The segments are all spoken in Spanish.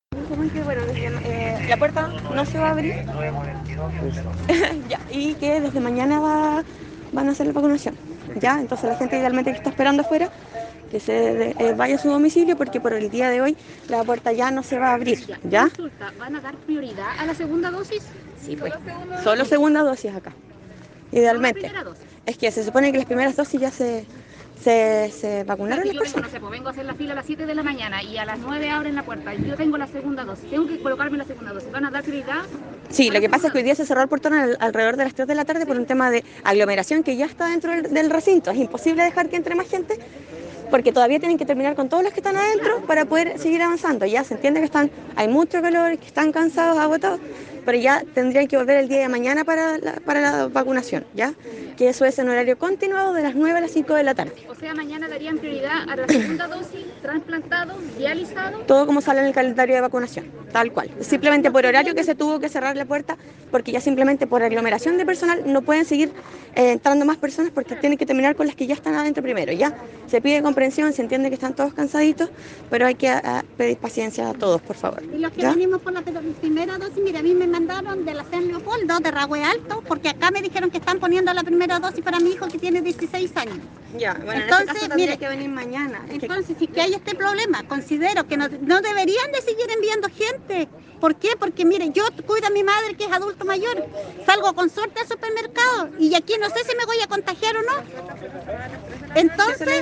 Informan que, bueno, la puerta no se va a abrir ya, y que desde mañana van a hacer la vacunación. ¿Ya? Entonces la gente idealmente que está esperando afuera que vaya a su domicilio porque por el día de hoy la puerta ya no se va a abrir. ¿Ya? Consulta, ¿van a dar prioridad a la segunda dosis? Sí, pues. Solo segunda dosis acá. Idealmente. No la primera dosis. Es que se supone que las primeras dosis ya se vacunaron Si las yo vengo, no personas. sé, pues vengo a hacer la fila a las 7 de la mañana y a las 9 abren la puerta y yo tengo la segunda dosis, tengo que colocarme la segunda dosis, ¿van a dar prioridad? Sí, lo que pasa es que hoy día se cerró el portón alrededor de las 3 de la tarde por un tema de aglomeración que ya está dentro del recinto. Es imposible dejar que entre más gente porque todavía tienen que terminar con todos los que están adentro para poder seguir avanzando. Ya se entiende que hay mucho calor, que están cansados, agotados, pero ya tendrían que volver el día de mañana para la vacunación, ¿ya? Que eso es en horario continuado de las 9 a las 5 de la tarde. O sea, mañana darían prioridad a la segunda dosis, trasplantado, dializado. Todo como sale en el calendario de vacunación, tal cual. Simplemente por horario que se tuvo que cerrar la puerta, porque ya simplemente por aglomeración de personal no pueden seguir entrando más personas porque tienen que terminar con las que ya están adentro primero, ¿ya? Se pide comprensión, se entiende que están todos cansaditos, pero hay que pedir paciencia a todos, por favor. Y los que ¿ya? venimos por la primera dosis, mira, a mí me mandaron de la San Leopoldo, de Rahue Alto, porque acá me dijeron que están poniendo la primera dosis para mi hijo que tiene 16 años. Ya, bueno, entonces, en este caso tendría que venir mañana. Entonces, si que hay este problema, considero que no deberían de seguir enviando gente. ¿Por qué? Porque mire, yo cuido a mi madre que es adulto mayor, salgo con suerte al supermercado y aquí no sé si me voy a contagiar o no. Entonces,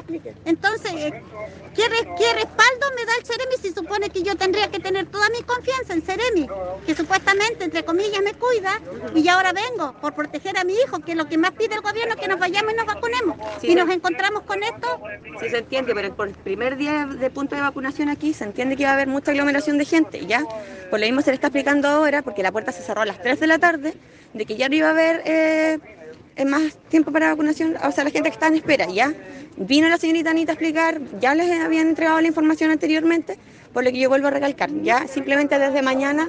¿qué respaldo me da el Ceremi si supone que yo tendría que tener toda mi confianza en Ceremi, que supuestamente, entre comillas, me cuida, y ahora vengo por proteger a mi hijo, que es lo que más pide el gobierno, que nos vayamos y nos vacunemos. Sí, y nos encontramos con esto. Sí se entiende, pero por el primer día de punto de vacunación aquí se entiende que va a haber mucha aglomeración de gente, ¿ya? Por lo mismo se le está explicando ahora, porque la puerta se cerró a las 3 de la tarde, de que ya no iba a haber más tiempo para vacunación, o sea, la gente que está en espera, ¿ya? Vino la señorita Anita a explicar, ya les habían entregado la información anteriormente, por lo que yo vuelvo a recalcar, ya simplemente desde mañana...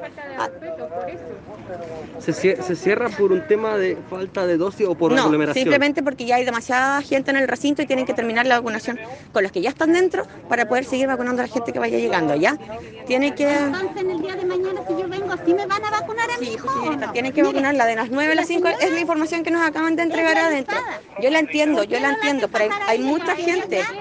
¿Se cierra por un tema de falta de dosis o por aglomeración? Simplemente porque ya hay demasiada gente en el recinto y tienen que terminar la vacunación con los que ya están dentro para poder seguir vacunando a la gente que vaya llegando, ¿ya? Tiene que... Entonces, en el día de mañana, si yo vengo, ¿sí me van a vacunar a mi hijo? Señorita, tienen que vacunarla de las 9 a las 5, es la información que nos acaban de entregar adentro. Yo la entiendo, pero hay mucha gente.